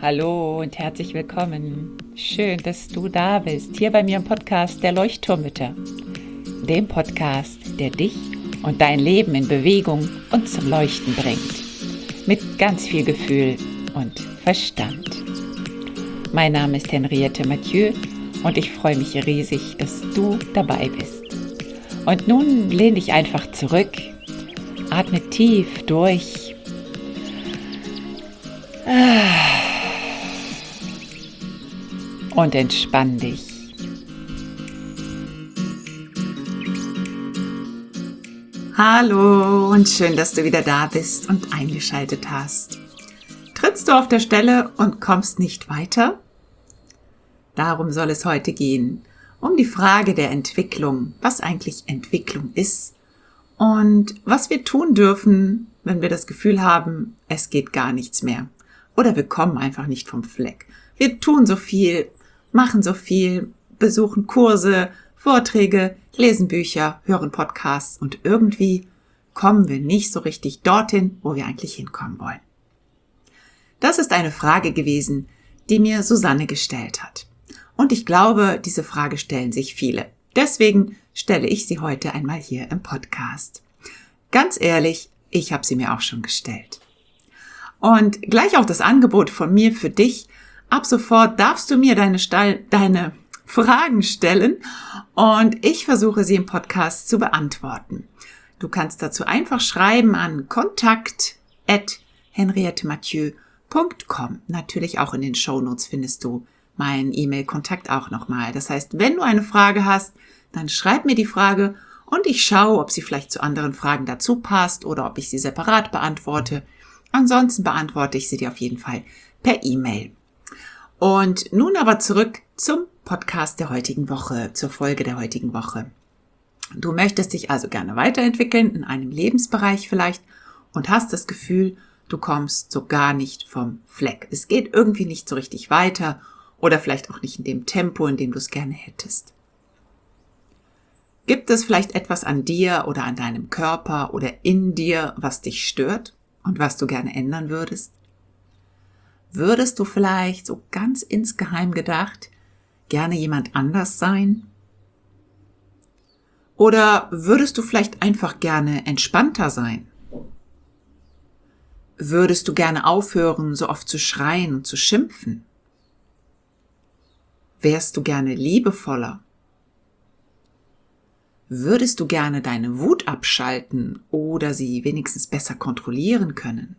Hallo und herzlich willkommen. Schön, dass du da bist, hier bei mir im Podcast der Leuchtturmmütter. Dem Podcast, der dich und dein Leben in Bewegung und zum Leuchten bringt. Mit ganz viel Gefühl und Verstand. Mein Name ist Henriette Mathieu und ich freue mich riesig, dass du dabei bist. Und nun lehn dich einfach zurück, atme tief durch. Und entspann dich. Hallo und schön, dass du wieder da bist und eingeschaltet hast. Trittst du auf der Stelle und kommst nicht weiter? Darum soll es heute gehen, um die Frage der Entwicklung, was eigentlich Entwicklung ist und was wir tun dürfen, wenn wir das Gefühl haben, es geht gar nichts mehr oder wir kommen einfach nicht vom Fleck. Wir tun so viel, machen so viel, besuchen Kurse, Vorträge, lesen Bücher, hören Podcasts und irgendwie kommen wir nicht so richtig dorthin, wo wir eigentlich hinkommen wollen. Das ist eine Frage gewesen, die mir Susanne gestellt hat. Und ich glaube, diese Frage stellen sich viele. Deswegen stelle ich sie heute einmal hier im Podcast. Ganz ehrlich, ich habe sie mir auch schon gestellt. Und gleich auch das Angebot von mir für dich. Ab sofort darfst du mir deine Fragen stellen und ich versuche sie im Podcast zu beantworten. Du kannst dazu einfach schreiben an kontakt@henriettemathieu.com. Natürlich auch in den Shownotes findest du meinen E-Mail-Kontakt auch nochmal. Das heißt, wenn du eine Frage hast, dann schreib mir die Frage und ich schaue, ob sie vielleicht zu anderen Fragen dazu passt oder ob ich sie separat beantworte. Ansonsten beantworte ich sie dir auf jeden Fall per E-Mail. Und nun aber zurück zum Podcast der heutigen Woche, zur Folge der heutigen Woche. Du möchtest dich also gerne weiterentwickeln, in einem Lebensbereich vielleicht, und hast das Gefühl, du kommst so gar nicht vom Fleck. Es geht irgendwie nicht so richtig weiter oder vielleicht auch nicht in dem Tempo, in dem du es gerne hättest. Gibt es vielleicht etwas an dir oder an deinem Körper oder in dir, was dich stört und was du gerne ändern würdest? Würdest du vielleicht, so ganz insgeheim gedacht, gerne jemand anders sein? Oder würdest du vielleicht einfach gerne entspannter sein? Würdest du gerne aufhören, so oft zu schreien und zu schimpfen? Wärst du gerne liebevoller? Würdest du gerne deine Wut abschalten oder sie wenigstens besser kontrollieren können?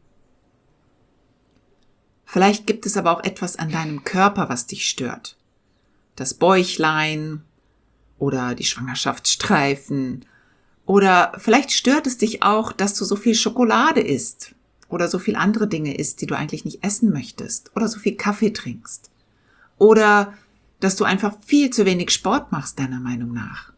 Vielleicht gibt es aber auch etwas an deinem Körper, was dich stört. Das Bäuchlein oder die Schwangerschaftsstreifen. Oder vielleicht stört es dich auch, dass du so viel Schokolade isst oder so viel andere Dinge isst, die du eigentlich nicht essen möchtest. Oder so viel Kaffee trinkst. Oder dass du einfach viel zu wenig Sport machst, deiner Meinung nach.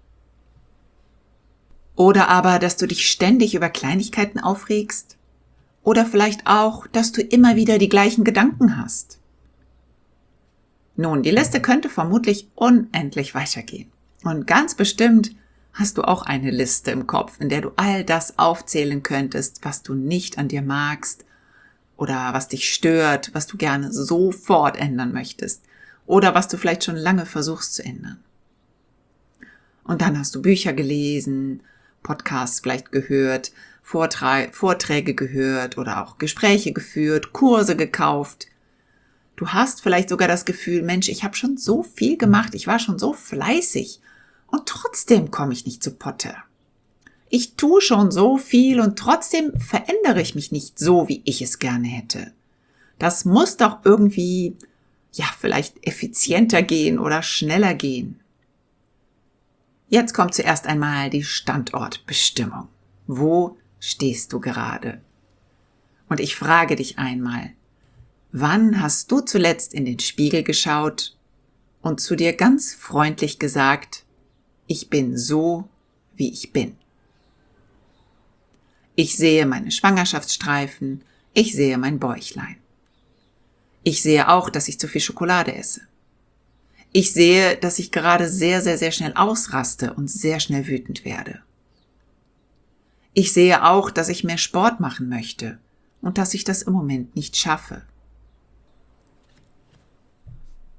Oder aber, dass du dich ständig über Kleinigkeiten aufregst. Oder vielleicht auch, dass du immer wieder die gleichen Gedanken hast. Nun, die Liste könnte vermutlich unendlich weitergehen. Und ganz bestimmt hast du auch eine Liste im Kopf, in der du all das aufzählen könntest, was du nicht an dir magst oder was dich stört, was du gerne sofort ändern möchtest oder was du vielleicht schon lange versuchst zu ändern. Und dann hast du Bücher gelesen, Podcasts vielleicht gehört, Vorträge gehört oder auch Gespräche geführt, Kurse gekauft. Du hast vielleicht sogar das Gefühl, Mensch, ich habe schon so viel gemacht, ich war schon so fleißig und trotzdem komme ich nicht zu Potte. Ich tue schon so viel und trotzdem verändere ich mich nicht so, wie ich es gerne hätte. Das muss doch irgendwie, vielleicht effizienter gehen oder schneller gehen. Jetzt kommt zuerst einmal die Standortbestimmung. Wo stehst du gerade? Und ich frage dich einmal, wann hast du zuletzt in den Spiegel geschaut und zu dir ganz freundlich gesagt, ich bin so, wie ich bin? Ich sehe meine Schwangerschaftsstreifen, ich sehe mein Bäuchlein. Ich sehe auch, dass ich zu viel Schokolade esse. Ich sehe, dass ich gerade sehr, sehr, sehr schnell ausraste und sehr schnell wütend werde. Ich sehe auch, dass ich mehr Sport machen möchte und dass ich das im Moment nicht schaffe.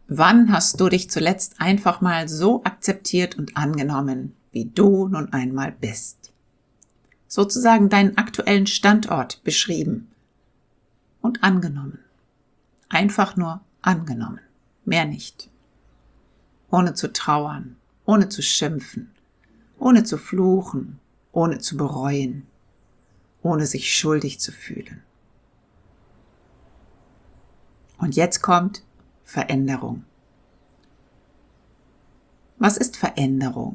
Wann hast du dich zuletzt einfach mal so akzeptiert und angenommen, wie du nun einmal bist? Sozusagen deinen aktuellen Standort beschrieben und angenommen. Einfach nur angenommen, mehr nicht. Ohne zu trauern, ohne zu schimpfen, ohne zu fluchen, ohne zu bereuen, ohne sich schuldig zu fühlen. Und jetzt kommt Veränderung. Was ist Veränderung?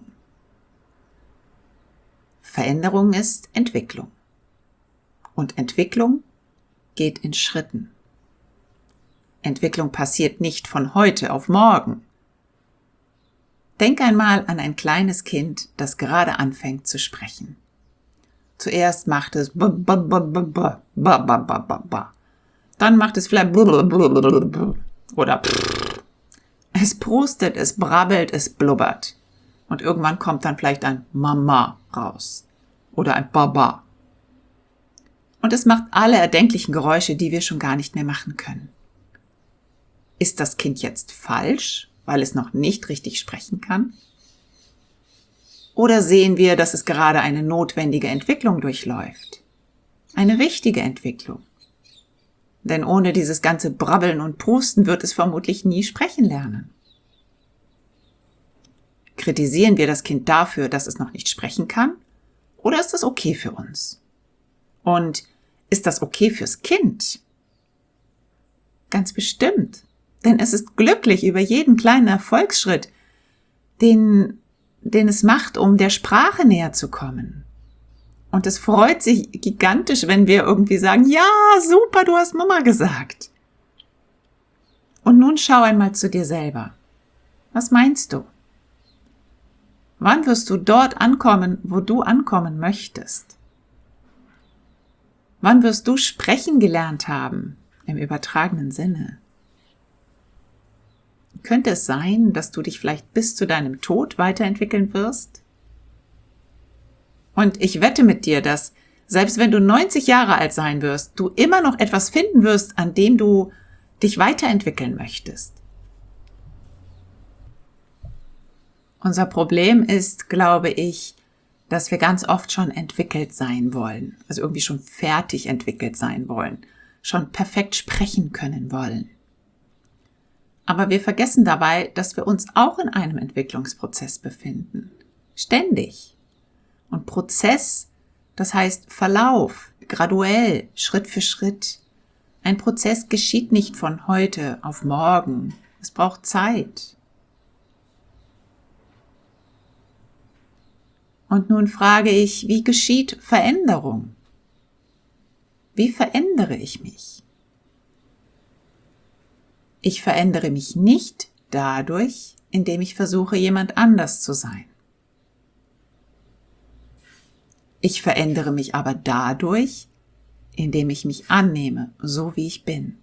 Veränderung ist Entwicklung. Und Entwicklung geht in Schritten. Entwicklung passiert nicht von heute auf morgen. Denk einmal an ein kleines Kind, das gerade anfängt zu sprechen. Zuerst macht es b b b b b ba ba ba ba ba. Dann macht es vielleicht oder es prustet, es brabbelt, es blubbert. Und irgendwann kommt dann vielleicht ein Mama raus oder ein Baba. Und es macht alle erdenklichen Geräusche, die wir schon gar nicht mehr machen können. Ist das Kind jetzt falsch, weil es noch nicht richtig sprechen kann? Oder sehen wir, dass es gerade eine notwendige Entwicklung durchläuft? Eine wichtige Entwicklung. Denn ohne dieses ganze Brabbeln und Prusten wird es vermutlich nie sprechen lernen. Kritisieren wir das Kind dafür, dass es noch nicht sprechen kann? Oder ist das okay für uns? Und ist das okay fürs Kind? Ganz bestimmt. Denn es ist glücklich über jeden kleinen Erfolgsschritt, den es macht, um der Sprache näher zu kommen. Und es freut sich gigantisch, wenn wir irgendwie sagen, ja, super, du hast Mama gesagt. Und nun schau einmal zu dir selber. Was meinst du? Wann wirst du dort ankommen, wo du ankommen möchtest? Wann wirst du sprechen gelernt haben, im übertragenen Sinne? Könnte es sein, dass du dich vielleicht bis zu deinem Tod weiterentwickeln wirst? Und ich wette mit dir, dass selbst wenn du 90 Jahre alt sein wirst, du immer noch etwas finden wirst, an dem du dich weiterentwickeln möchtest. Unser Problem ist, glaube ich, dass wir ganz oft schon entwickelt sein wollen, also irgendwie schon fertig entwickelt sein wollen, schon perfekt sprechen können wollen. Aber wir vergessen dabei, dass wir uns auch in einem Entwicklungsprozess befinden. Ständig. Und Prozess, das heißt Verlauf, graduell, Schritt für Schritt. Ein Prozess geschieht nicht von heute auf morgen. Es braucht Zeit. Und nun frage ich, wie geschieht Veränderung? Wie verändere ich mich? Ich verändere mich nicht dadurch, indem ich versuche, jemand anders zu sein. Ich verändere mich aber dadurch, indem ich mich annehme, so wie ich bin.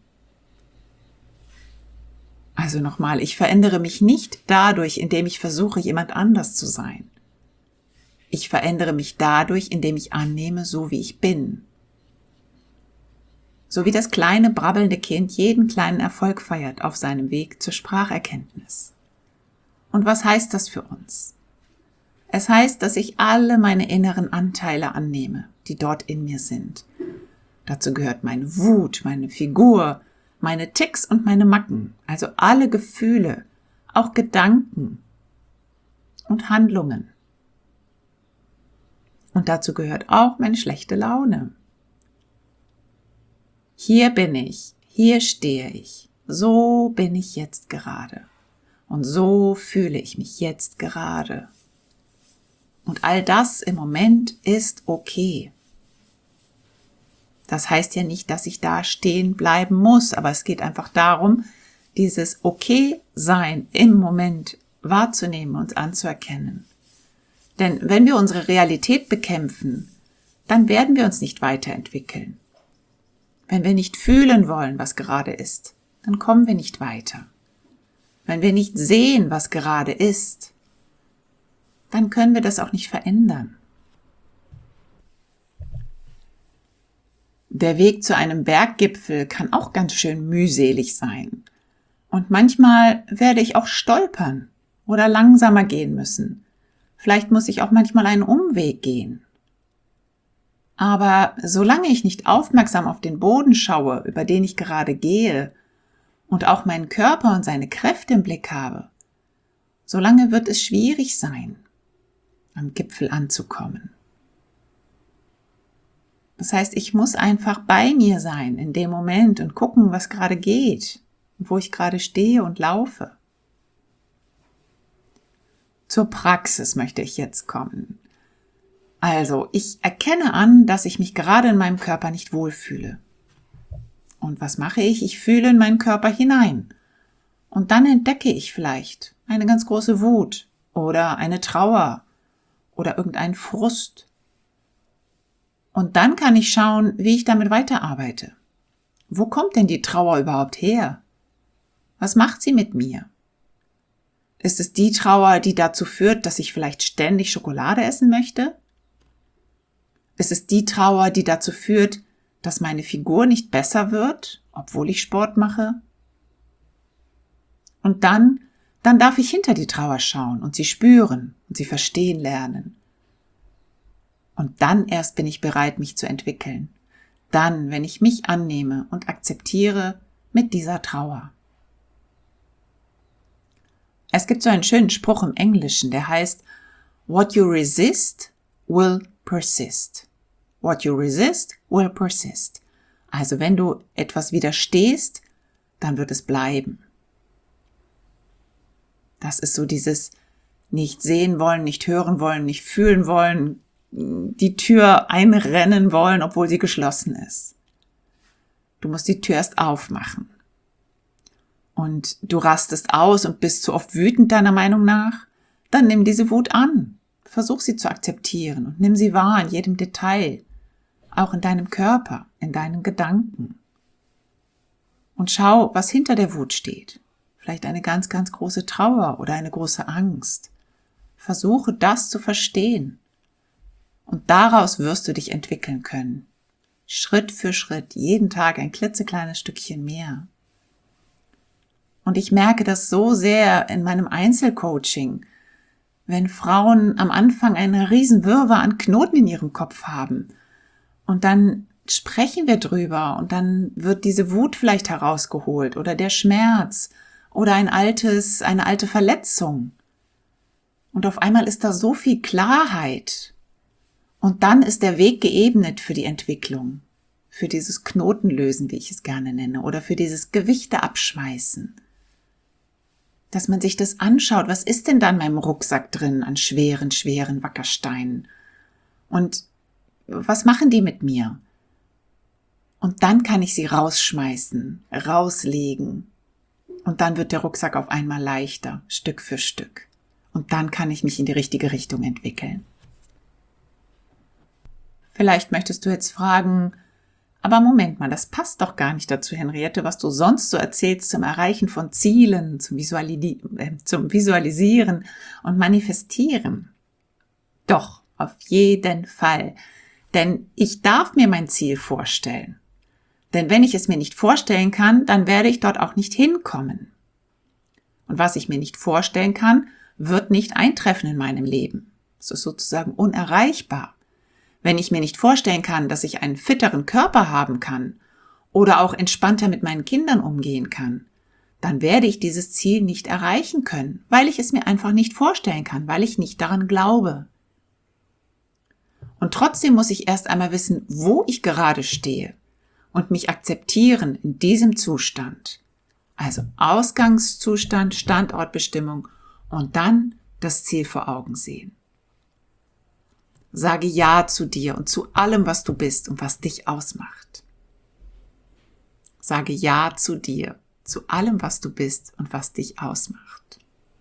Also nochmal, ich verändere mich nicht dadurch, indem ich versuche, jemand anders zu sein. Ich verändere mich dadurch, indem ich annehme, so wie ich bin. So wie das kleine, brabbelnde Kind jeden kleinen Erfolg feiert auf seinem Weg zur Spracherkenntnis. Und was heißt das für uns? Es heißt, dass ich alle meine inneren Anteile annehme, die dort in mir sind. Dazu gehört meine Wut, meine Figur, meine Ticks und meine Macken, also alle Gefühle, auch Gedanken und Handlungen. Und dazu gehört auch meine schlechte Laune. Hier bin ich, hier stehe ich, so bin ich jetzt gerade und so fühle ich mich jetzt gerade. Und all das im Moment ist okay. Das heißt ja nicht, dass ich da stehen bleiben muss, aber es geht einfach darum, dieses Okay-Sein im Moment wahrzunehmen und anzuerkennen. Denn wenn wir unsere Realität bekämpfen, dann werden wir uns nicht weiterentwickeln. Wenn wir nicht fühlen wollen, was gerade ist, dann kommen wir nicht weiter. Wenn wir nicht sehen, was gerade ist, dann können wir das auch nicht verändern. Der Weg zu einem Berggipfel kann auch ganz schön mühselig sein. Und manchmal werde ich auch stolpern oder langsamer gehen müssen. Vielleicht muss ich auch manchmal einen Umweg gehen. Aber solange ich nicht aufmerksam auf den Boden schaue, über den ich gerade gehe, und auch meinen Körper und seine Kräfte im Blick habe, solange wird es schwierig sein, am Gipfel anzukommen. Das heißt, ich muss einfach bei mir sein in dem Moment und gucken, was gerade geht und wo ich gerade stehe und laufe. Zur Praxis möchte ich jetzt kommen. Also, ich erkenne an, dass ich mich gerade in meinem Körper nicht wohlfühle. Und was mache ich? Ich fühle in meinen Körper hinein. Und dann entdecke ich vielleicht eine ganz große Wut oder eine Trauer oder irgendeinen Frust. Und dann kann ich schauen, wie ich damit weiterarbeite. Wo kommt denn die Trauer überhaupt her? Was macht sie mit mir? Ist es die Trauer, die dazu führt, dass ich vielleicht ständig Schokolade essen möchte? Ist es die Trauer, die dazu führt, dass meine Figur nicht besser wird, obwohl ich Sport mache? Und dann darf ich hinter die Trauer schauen und sie spüren und sie verstehen lernen. Und dann erst bin ich bereit, mich zu entwickeln. Dann, wenn ich mich annehme und akzeptiere mit dieser Trauer. Es gibt so einen schönen Spruch im Englischen, der heißt, "What you resist will persist." What you resist will persist. Also wenn du etwas widerstehst, dann wird es bleiben. Das ist so dieses nicht sehen wollen, nicht hören wollen, nicht fühlen wollen, die Tür einrennen wollen, obwohl sie geschlossen ist. Du musst die Tür erst aufmachen. Und du rastest aus und bist zu oft wütend deiner Meinung nach, dann nimm diese Wut an. Versuch sie zu akzeptieren und nimm sie wahr in jedem Detail. Auch in deinem Körper, in deinen Gedanken. Und schau, was hinter der Wut steht. Vielleicht eine ganz, ganz große Trauer oder eine große Angst. Versuche das zu verstehen. Und daraus wirst du dich entwickeln können. Schritt für Schritt, jeden Tag ein klitzekleines Stückchen mehr. Und ich merke das so sehr in meinem Einzelcoaching, wenn Frauen am Anfang eine riesen Wirrwarr an Knoten in ihrem Kopf haben. Und dann sprechen wir drüber und dann wird diese Wut vielleicht herausgeholt oder der Schmerz oder eine alte Verletzung. Und auf einmal ist da so viel Klarheit. Und dann ist der Weg geebnet für die Entwicklung, für dieses Knotenlösen, wie ich es gerne nenne, oder für dieses Gewichte abschmeißen. Dass man sich das anschaut, was ist denn da in meinem Rucksack drin an schweren Wackersteinen? Und was machen die mit mir? Und dann kann ich sie rausschmeißen, rauslegen. Und dann wird der Rucksack auf einmal leichter, Stück für Stück. Und dann kann ich mich in die richtige Richtung entwickeln. Vielleicht möchtest du jetzt fragen, aber Moment mal, das passt doch gar nicht dazu, Henriette, was du sonst so erzählst zum Erreichen von Zielen, zum Visualisieren und Manifestieren. Doch, auf jeden Fall. Denn ich darf mir mein Ziel vorstellen. Denn wenn ich es mir nicht vorstellen kann, dann werde ich dort auch nicht hinkommen. Und was ich mir nicht vorstellen kann, wird nicht eintreffen in meinem Leben. Es ist sozusagen unerreichbar. Wenn ich mir nicht vorstellen kann, dass ich einen fitteren Körper haben kann oder auch entspannter mit meinen Kindern umgehen kann, dann werde ich dieses Ziel nicht erreichen können, weil ich es mir einfach nicht vorstellen kann, weil ich nicht daran glaube. Und trotzdem muss ich erst einmal wissen, wo ich gerade stehe und mich akzeptieren in diesem Zustand. Also Ausgangszustand, Standortbestimmung und dann das Ziel vor Augen sehen. Sage Ja zu dir und zu allem, was du bist und was dich ausmacht. Sage Ja zu dir, zu allem, was du bist und was dich ausmacht.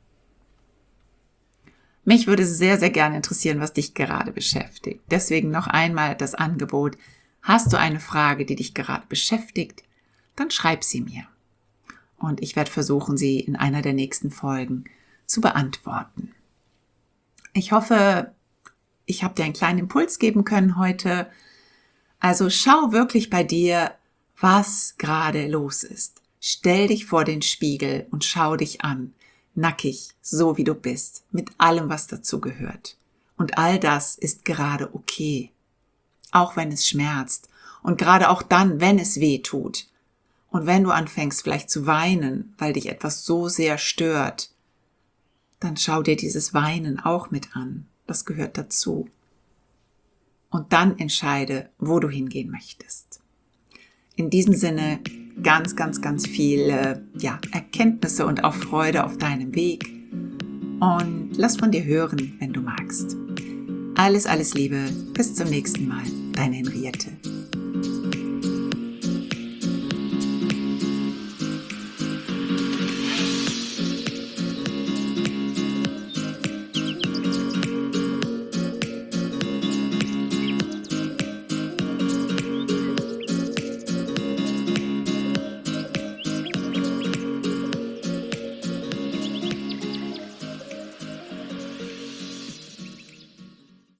Mich würde sehr, sehr gerne interessieren, was dich gerade beschäftigt. Deswegen noch einmal das Angebot. Hast du eine Frage, die dich gerade beschäftigt, dann schreib sie mir. Und ich werde versuchen, sie in einer der nächsten Folgen zu beantworten. Ich hoffe, ich habe dir einen kleinen Impuls geben können heute. Also schau wirklich bei dir, was gerade los ist. Stell dich vor den Spiegel und schau dich an, nackig, so wie du bist, mit allem, was dazu gehört. Und all das ist gerade okay, auch wenn es schmerzt und gerade auch dann, wenn es weh tut. Und wenn du anfängst vielleicht zu weinen, weil dich etwas so sehr stört, dann schau dir dieses Weinen auch mit an. Das gehört dazu. Und dann entscheide, wo du hingehen möchtest. In diesem Sinne ganz, ganz, ganz viele Erkenntnisse und auch Freude auf deinem Weg. Und lass von dir hören, wenn du magst. Alles, alles Liebe. Bis zum nächsten Mal. Deine Henriette.